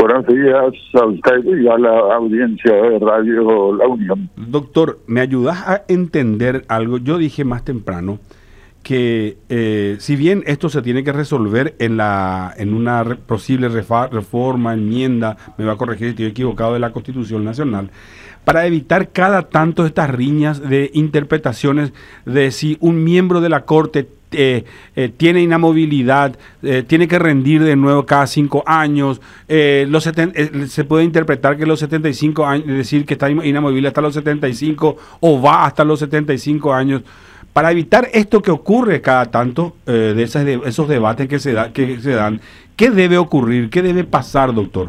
Buenos días a usted y a la audiencia de Radio La Unión. Doctor, ¿me ayudas a entender algo? Yo dije más temprano que si bien esto se tiene que resolver en una posible reforma, enmienda, me va a corregir si estoy equivocado, de la Constitución Nacional, para evitar cada tanto estas riñas de interpretaciones de si un miembro de la Corte tiene inamovilidad, tiene que rendir de nuevo cada 5 años, se puede interpretar que los 75 años, es decir, que está inamovible hasta los 75 o va hasta los 75 años. Para evitar esto que ocurre cada tanto, esos debates que se dan, ¿qué debe ocurrir? ¿Qué debe pasar, doctor?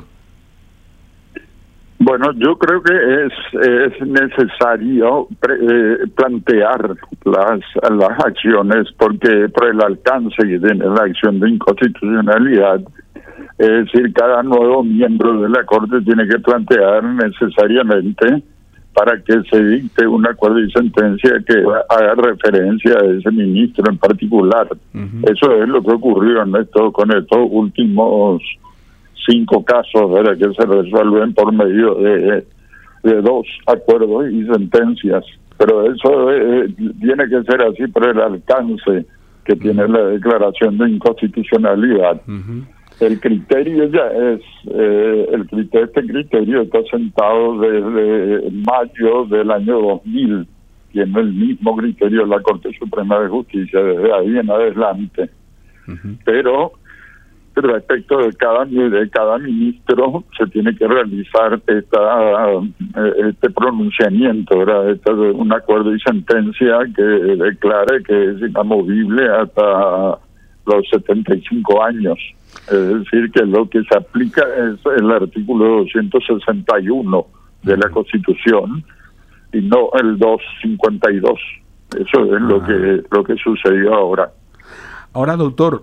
Bueno, yo creo que es necesario plantear las acciones, porque por el alcance que tiene la acción de inconstitucionalidad, es decir, cada nuevo miembro de la Corte tiene que plantear necesariamente para que se dicte un acuerdo y sentencia que haga referencia a ese ministro en particular. Eso es lo que ocurrió con estos últimos 5 casos, ¿verdad?, que se resuelven por medio de 2 acuerdos y sentencias. Pero eso tiene que ser así por el alcance que tiene la declaración de inconstitucionalidad. El criterio ya es, este criterio está sentado desde mayo del año 2000, tiene el mismo criterio de la Corte Suprema de Justicia desde ahí en adelante. Pero respecto de cada ministro se tiene que realizar este pronunciamiento, ¿verdad? Un acuerdo y sentencia que declare que es inamovible hasta los 75 años. Es decir, que lo que se aplica es el artículo 261 de la Constitución y no el 252. Eso es lo que sucedió ahora. Ahora, doctor,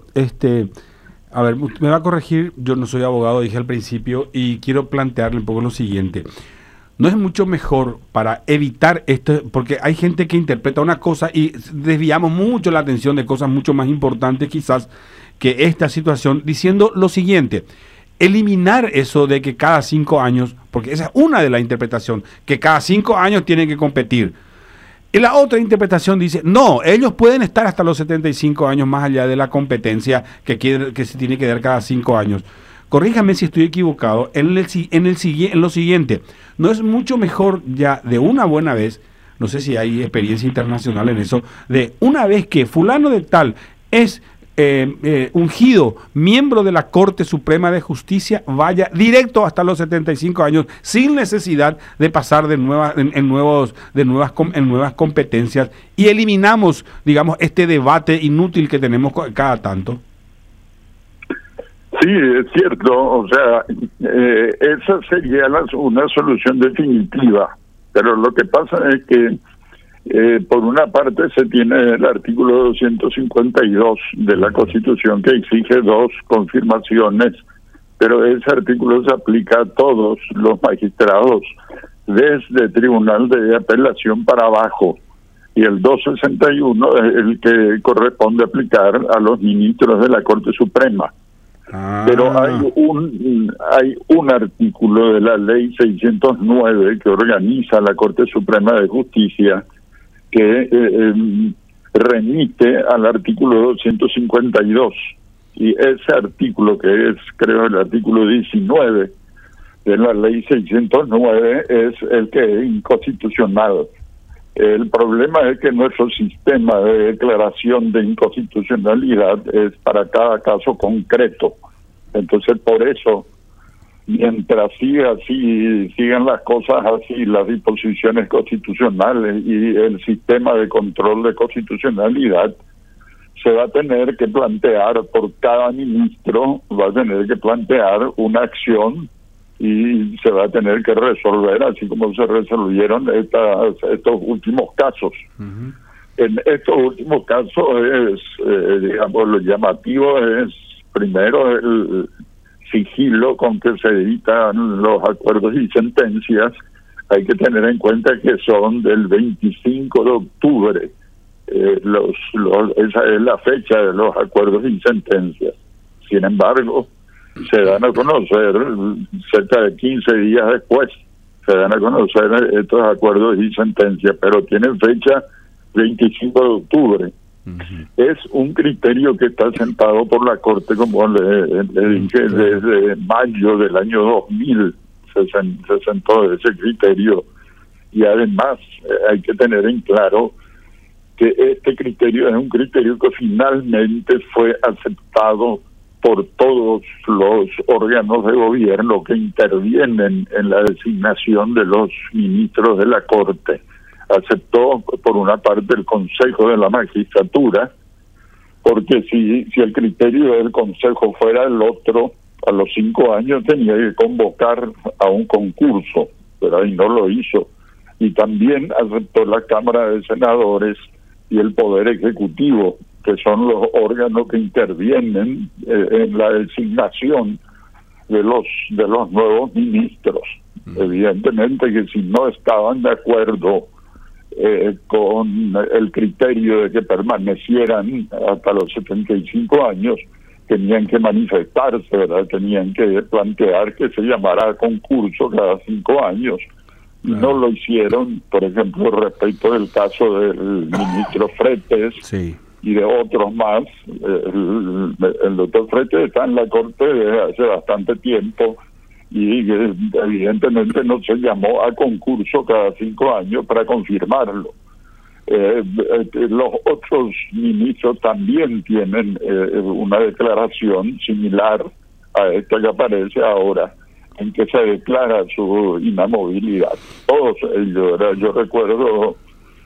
a ver, me va a corregir, yo no soy abogado, dije al principio, y quiero plantearle un poco lo siguiente. ¿No es mucho mejor para evitar esto? Porque hay gente que interpreta una cosa y desviamos mucho la atención de cosas mucho más importantes quizás que esta situación, diciendo lo siguiente: eliminar eso de que cada 5 años, porque esa es una de la interpretación, que cada 5 años tienen que competir. Y la otra interpretación dice, no, ellos pueden estar hasta los 75 años más allá de la competencia que se tiene que dar cada 5 años. Corríjame si estoy equivocado en lo siguiente. ¿No es mucho mejor ya de una buena vez, no sé si hay experiencia internacional en eso, de una vez que fulano de tal es ungido miembro de la Corte Suprema de Justicia, vaya directo hasta los 75 años sin necesidad de pasar en nuevas competencias, y eliminamos, digamos, este debate inútil que tenemos cada tanto? Sí, es cierto, o sea, esa sería una solución definitiva, pero lo que pasa es que por una parte se tiene el artículo 252 de la Constitución que exige 2 confirmaciones, pero ese artículo se aplica a todos los magistrados desde Tribunal de Apelación para abajo, y el 261 es el que corresponde aplicar a los ministros de la Corte Suprema. Pero hay un artículo de la Ley 609 que organiza la Corte Suprema de Justicia que remite al artículo 252, y ese artículo, que es, creo, el artículo 19 de la Ley 609, es el que es inconstitucional. El problema es que nuestro sistema de declaración de inconstitucionalidad es para cada caso concreto. Entonces, por eso, mientras sigan las cosas así, las disposiciones constitucionales y el sistema de control de constitucionalidad, se va a tener que plantear por cada ministro, va a tener que plantear una acción y se va a tener que resolver así como se resolvieron estos últimos casos. En estos últimos casos digamos, lo llamativo es primero el sigilo con que se editan los acuerdos y sentencias. Hay que tener en cuenta que son del 25 de octubre. Esa es la fecha de los acuerdos y sentencias. Sin embargo, se dan a conocer cerca de 15 días después, se dan a conocer estos acuerdos y sentencias, pero tienen fecha 25 de octubre. Es un criterio que está sentado por la Corte, como le dije, desde mayo del año 2000 se sentó ese criterio, y además hay que tener en claro que este criterio es un criterio que finalmente fue aceptado por todos los órganos de gobierno que intervienen en la designación de los ministros de la Corte. Aceptó por una parte el Consejo de la Magistratura, porque si el criterio del Consejo fuera el otro, a los 5 años tenía que convocar a un concurso, pero ahí no lo hizo. Y también aceptó la Cámara de Senadores y el Poder Ejecutivo, que son los órganos que intervienen en la designación de los nuevos ministros. Evidentemente que si no estaban de acuerdo con el criterio de que permanecieran hasta los 75 años, tenían que manifestarse, ¿verdad? Tenían que plantear que se llamara concurso cada 5 años. No lo hicieron, por ejemplo, respecto del caso del ministro Fretes, sí, y de otros más. El doctor Fretes está en la Corte desde hace bastante tiempo, y evidentemente no se llamó a concurso cada 5 años para confirmarlo. Los otros ministros también tienen una declaración similar a esta que aparece ahora, en que se declara su inamovilidad. Todos ellos, yo recuerdo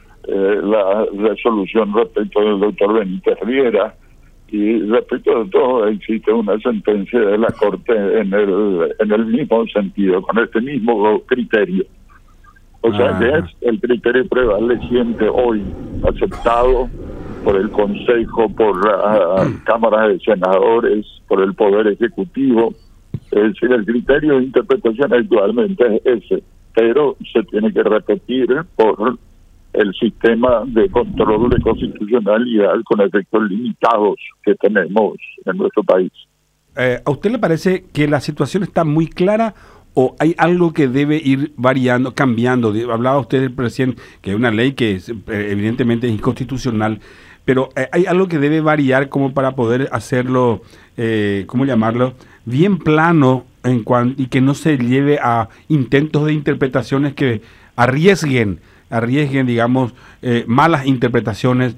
la resolución respecto del doctor Benítez Riera, y respecto de todo existe una sentencia de la Corte en el mismo sentido, con este mismo criterio. O sea que es el criterio prevaleciente hoy, aceptado por el Consejo, por la Cámara de Senadores, por el Poder Ejecutivo. Es decir, el criterio de interpretación actualmente es ese, pero se tiene que repetir por el sistema de control de constitucionalidad con efectos limitados que tenemos en nuestro país. ¿A usted le parece que la situación está muy clara o hay algo que debe ir variando, cambiando? Hablaba usted del presidente, que es una ley que es, evidentemente es inconstitucional, pero hay algo que debe variar como para poder hacerlo, ¿cómo llamarlo?, bien plano y que no se lleve a intentos de interpretaciones que arriesguen, digamos, malas interpretaciones,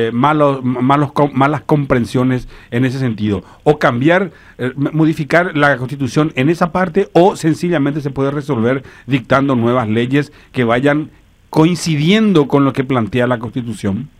malas comprensiones en ese sentido, o cambiar, modificar la Constitución en esa parte, o sencillamente se puede resolver dictando nuevas leyes que vayan coincidiendo con lo que plantea la Constitución.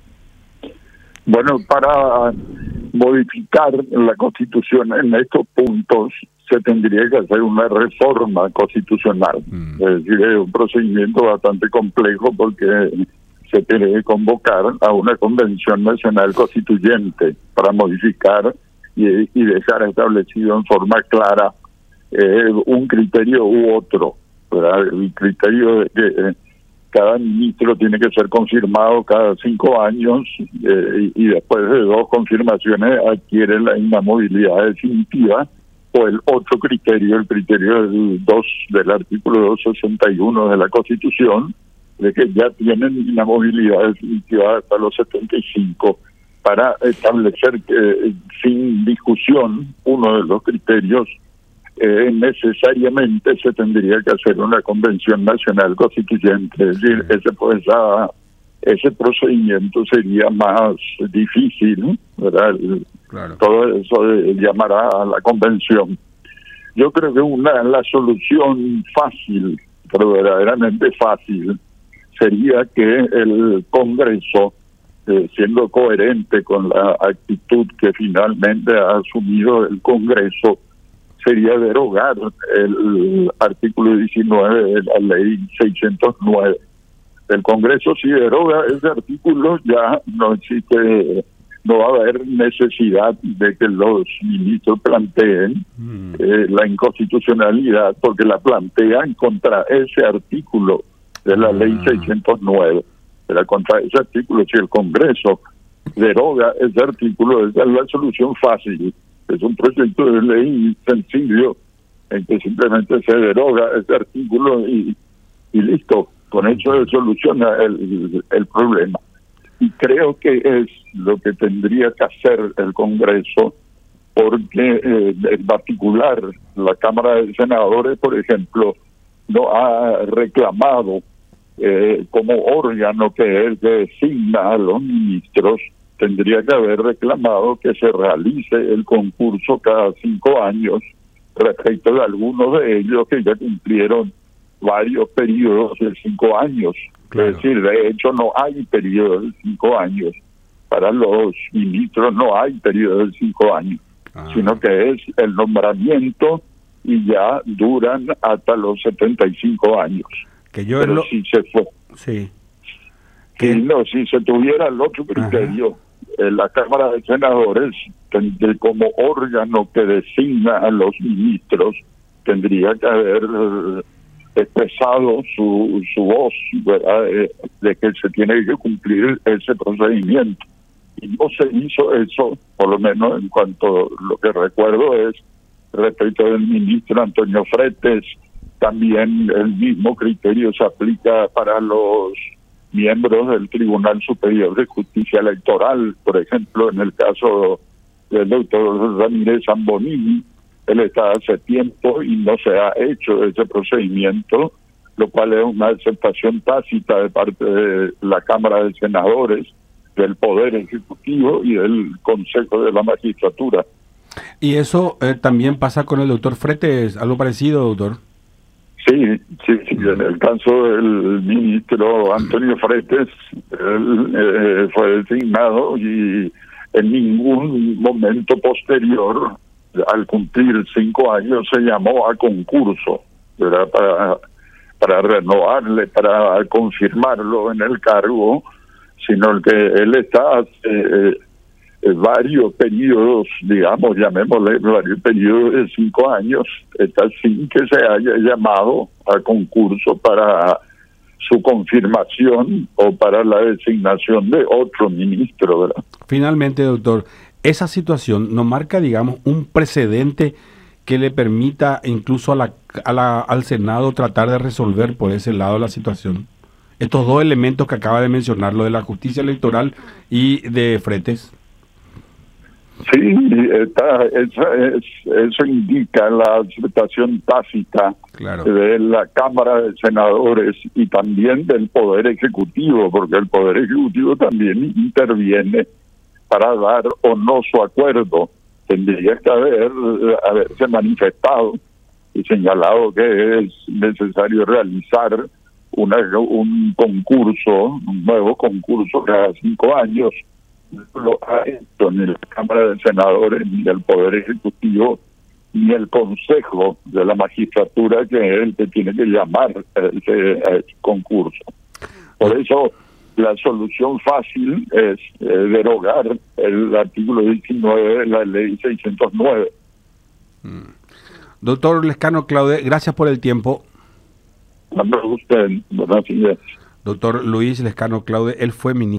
Bueno, para modificar la Constitución en estos puntos se tendría que hacer una reforma constitucional. Es decir, es un procedimiento bastante complejo porque se tiene que convocar a una convención nacional constituyente para modificar y dejar establecido en forma clara un criterio u otro, ¿verdad? El criterio de que cada ministro tiene que ser confirmado cada 5 años y después de 2 confirmaciones adquiere la inamovilidad definitiva, o el otro criterio, el criterio del artículo 261 de la Constitución, de que ya tienen inamovilidad definitiva hasta los 75, para establecer que sin discusión uno de los criterios necesariamente se tendría que hacer una convención nacional constituyente. Es decir, ese procedimiento sería más difícil, ¿verdad? Claro. Todo eso llamará a la convención. Yo creo que la solución fácil, pero verdaderamente fácil, sería que el Congreso, siendo coherente con la actitud que finalmente ha asumido el Congreso, sería derogar el artículo 19 de la ley 609. El Congreso, si deroga ese artículo, ya no existe, no va a haber necesidad de que los ministros planteen la inconstitucionalidad, porque la plantean contra ese artículo de la ley 609. Pero contra ese artículo, si el Congreso deroga ese artículo, esa es la solución fácil. Es un proyecto de ley sencillo en que simplemente se deroga ese artículo y listo. Con eso se soluciona el problema. Y creo que es lo que tendría que hacer el Congreso, porque en particular la Cámara de Senadores, por ejemplo, no ha reclamado como órgano que es que designa a los ministros, tendría que haber reclamado que se realice el concurso cada 5 años respecto de algunos de ellos que ya cumplieron varios periodos de 5 años. Claro. Es decir, de hecho no hay periodo de 5 años. Para los ministros no hay periodo de 5 años, sino que es el nombramiento y ya duran hasta los 75 años. Que yo Pero si se fue, sí. Si se tuviera el otro criterio, la Cámara de Senadores, como órgano que designa a los ministros, tendría que haber expresado su voz, ¿verdad? De que se tiene que cumplir ese procedimiento. Y no se hizo eso, por lo menos en cuanto lo que recuerdo es respecto del ministro Antonio Fretes. También el mismo criterio se aplica para los miembros del Tribunal Superior de Justicia Electoral. Por ejemplo, en el caso del doctor Ramírez Zambonini, él está hace tiempo y no se ha hecho ese procedimiento, lo cual es una aceptación tácita de parte de la Cámara de Senadores, del Poder Ejecutivo y del Consejo de la Magistratura. ¿Y eso también pasa con el doctor Fretes? ¿Algo parecido, doctor? Sí. En el caso del ministro Antonio Fretes, él fue designado y en ningún momento posterior, al cumplir 5 años, se llamó a concurso, ¿verdad? Para renovarle, para confirmarlo en el cargo, sino que él está hace varios periodos, digamos, llamémosle varios periodos de 5 años, está sin que se haya llamado a concurso para su confirmación o para la designación de otro ministro, ¿verdad? Finalmente, doctor, esa situación nos marca, digamos, un precedente que le permita incluso al Senado tratar de resolver por ese lado la situación. Estos dos elementos que acaba de mencionar, lo de la justicia electoral y de Fretes. Sí, eso indica la aceptación tácita, claro, de la Cámara de Senadores y también del Poder Ejecutivo, porque el Poder Ejecutivo también interviene para dar o no su acuerdo. Tendría que haberse manifestado y señalado que es necesario realizar un concurso, un nuevo concurso cada 5 años. No lo ha hecho ni la Cámara de Senadores, ni el Poder Ejecutivo, ni el Consejo de la Magistratura, que es el que tiene que llamar a ese concurso. Por eso, la solución fácil es derogar el artículo 19 de la Ley 609. Doctor Lescano Claude, gracias por el tiempo. Cuando usted, buenas ideas. Doctor Luis Lescano Claude, él fue ministro.